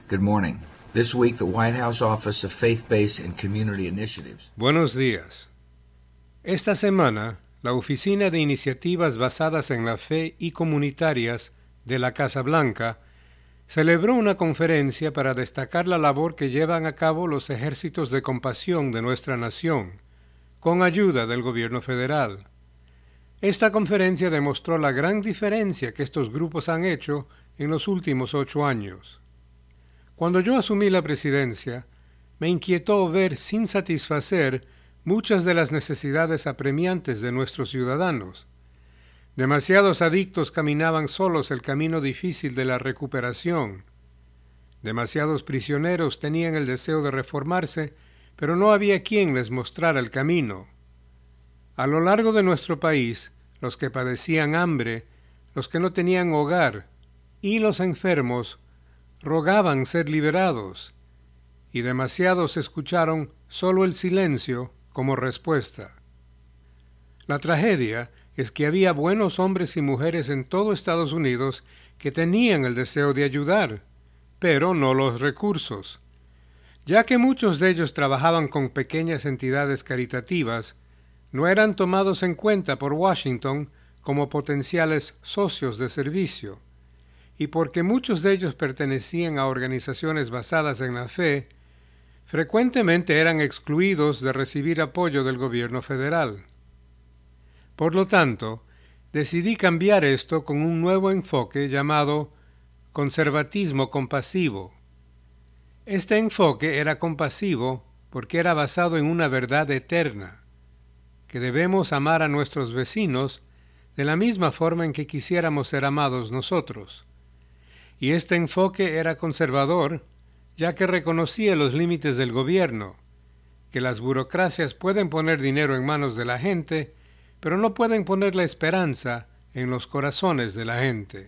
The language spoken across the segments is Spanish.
Good morning. This week, the White House Office of Faith-Based and Community Initiatives. Buenos días. Esta semana, la Oficina de Iniciativas Basadas en la Fe y Comunitarias de la Casa Blanca celebró una conferencia para destacar la labor que llevan a cabo los ejércitos de compasión de nuestra nación, con ayuda del gobierno federal. Esta conferencia demostró la gran diferencia que estos grupos han hecho en los últimos 8 años. Cuando yo asumí la presidencia, me inquietó ver sin satisfacer muchas de las necesidades apremiantes de nuestros ciudadanos. Demasiados adictos caminaban solos el camino difícil de la recuperación. Demasiados prisioneros tenían el deseo de reformarse, pero no había quien les mostrara el camino. A lo largo de nuestro país, los que padecían hambre, los que no tenían hogar y los enfermos rogaban ser liberados, y demasiados escucharon solo el silencio como respuesta. La tragedia es que había buenos hombres y mujeres en todo Estados Unidos que tenían el deseo de ayudar, pero no los recursos. Ya que muchos de ellos trabajaban con pequeñas entidades caritativas, no eran tomados en cuenta por Washington como potenciales socios de servicio, y porque muchos de ellos pertenecían a organizaciones basadas en la fe, frecuentemente eran excluidos de recibir apoyo del gobierno federal. Por lo tanto, decidí cambiar esto con un nuevo enfoque llamado conservatismo compasivo. Este enfoque era compasivo porque era basado en una verdad eterna, que debemos amar a nuestros vecinos de la misma forma en que quisiéramos ser amados nosotros. Y este enfoque era conservador, ya que reconocía los límites del gobierno, que las burocracias pueden poner dinero en manos de la gente, pero no pueden poner la esperanza en los corazones de la gente.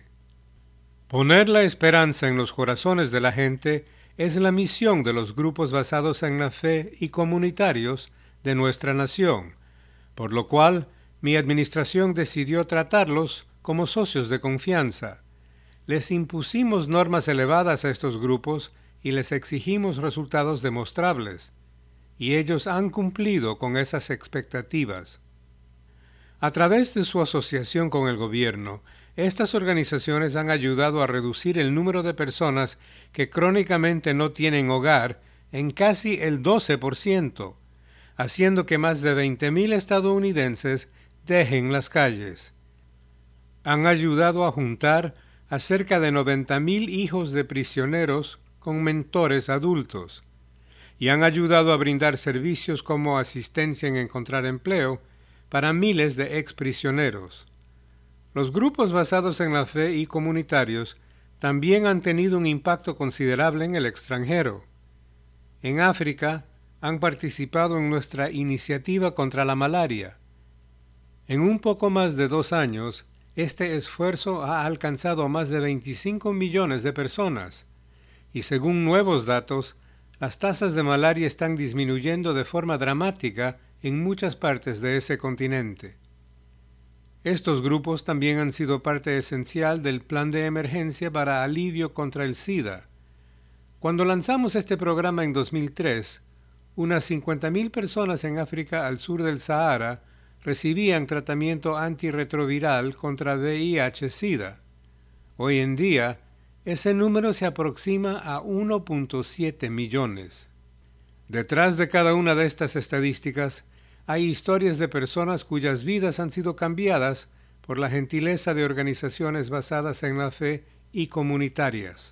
Poner la esperanza en los corazones de la gente es la misión de los grupos basados en la fe y comunitarios de nuestra nación, por lo cual mi administración decidió tratarlos como socios de confianza. Les impusimos normas elevadas a estos grupos y les exigimos resultados demostrables, y ellos han cumplido con esas expectativas. A través de su asociación con el gobierno, estas organizaciones han ayudado a reducir el número de personas que crónicamente no tienen hogar en casi el 12%, haciendo que más de 20,000 estadounidenses dejen las calles. Han ayudado a juntar a cerca de 90,000 hijos de prisioneros con mentores adultos, y han ayudado a brindar servicios como asistencia en encontrar empleo para miles de exprisioneros. Los grupos basados en la fe y comunitarios también han tenido un impacto considerable en el extranjero. En África han participado en nuestra iniciativa contra la malaria. En un poco más de 2 años, este esfuerzo ha alcanzado a más de 25 millones de personas, y según nuevos datos, las tasas de malaria están disminuyendo de forma dramática en muchas partes de ese continente. Estos grupos también han sido parte esencial del plan de emergencia para alivio contra el SIDA. Cuando lanzamos este programa en 2003, unas 50,000 personas en África al sur del Sahara recibían tratamiento antirretroviral contra VIH-Sida. Hoy en día, ese número se aproxima a 1.7 millones. Detrás de cada una de estas estadísticas, hay historias de personas cuyas vidas han sido cambiadas por la gentileza de organizaciones basadas en la fe y comunitarias.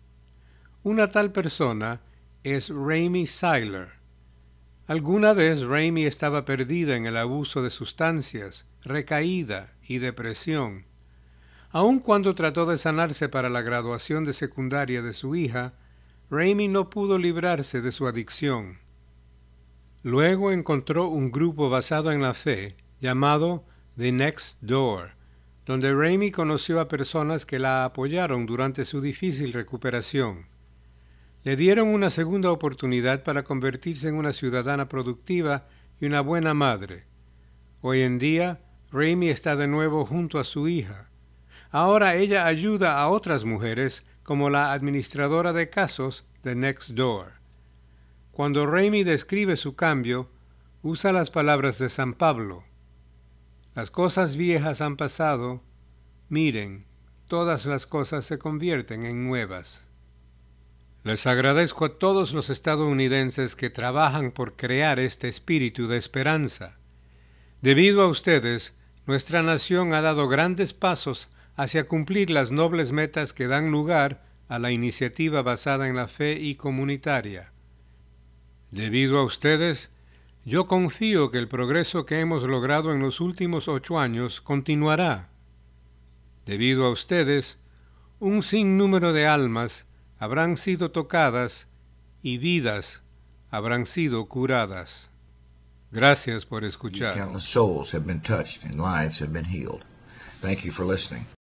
Una tal persona es Raimi Seiler. Alguna vez Raimi estaba perdida en el abuso de sustancias, recaída y depresión. Aun cuando trató de sanarse para la graduación de secundaria de su hija, Raimi no pudo librarse de su adicción. Luego encontró un grupo basado en la fe llamado The Next Door, donde Raimi conoció a personas que la apoyaron durante su difícil recuperación. Le dieron una segunda oportunidad para convertirse en una ciudadana productiva y una buena madre. Hoy en día, Raimi está de nuevo junto a su hija. Ahora ella ayuda a otras mujeres como la administradora de casos de Nextdoor. Cuando Raimi describe su cambio, usa las palabras de San Pablo. Las cosas viejas han pasado, miren, todas las cosas se convierten en nuevas. Les agradezco a todos los estadounidenses que trabajan por crear este espíritu de esperanza. Debido a ustedes, nuestra nación ha dado grandes pasos hacia cumplir las nobles metas que dan lugar a la iniciativa basada en la fe y comunitaria. Debido a ustedes, yo confío que el progreso que hemos logrado en los últimos 8 años continuará. Debido a ustedes, un sinnúmero de almas habrán sido tocadas y vidas habrán sido curadas. Gracias por escuchar. Countless souls have been touched and lives have been healed. Thank you for listening.